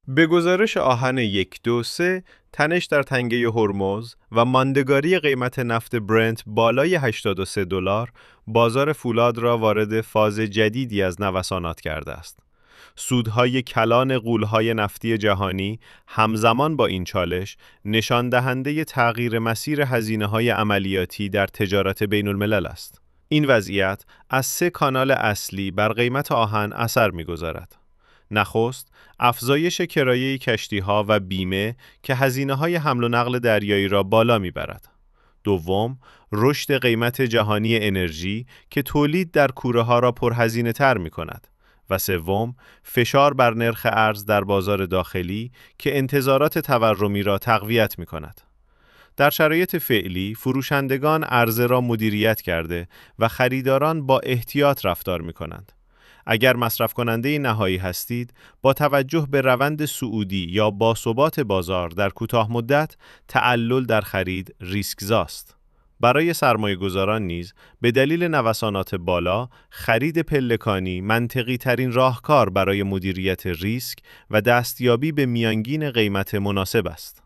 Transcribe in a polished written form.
به گزارش آهن 123 تنش در تنگه هرمز و ماندگاری قیمت نفت برنت بالای $83 بازار فولاد را وارد فاز جدیدی از نوسانات کرده است. سودهای کلان غول‌های نفتی جهانی همزمان با این چالش نشان دهنده تغییر مسیر هزینه‌های عملیاتی در تجارت بین الملل است. این وضعیت از 3 کانال اصلی بر قیمت آهن اثر می‌گذارد. نخست، افزایش کرایه کشتی‌ها و بیمه که هزینه‌های حمل و نقل دریایی را بالا می‌برد. دوم، رشد قیمت جهانی انرژی که تولید در کوره‌ها را پرهزینه‌تر می‌کند. و سوم، فشار بر نرخ ارز در بازار داخلی که انتظارات تورمی را تقویت می‌کند. در شرایط فعلی، فروشندگان عرضه را مدیریت کرده و خریداران با احتیاط رفتار می‌کنند. اگر مصرف کننده نهایی هستید، با توجه به روند صعودی یا باثبات بازار در کوتاه مدت، تعلل در خرید ریسک‌زاست. برای سرمایه‌گذاران نیز به دلیل نوسانات بالا، خرید پلکانی منطقی ترین راهکار برای مدیریت ریسک و دستیابی به میانگین قیمت مناسب است.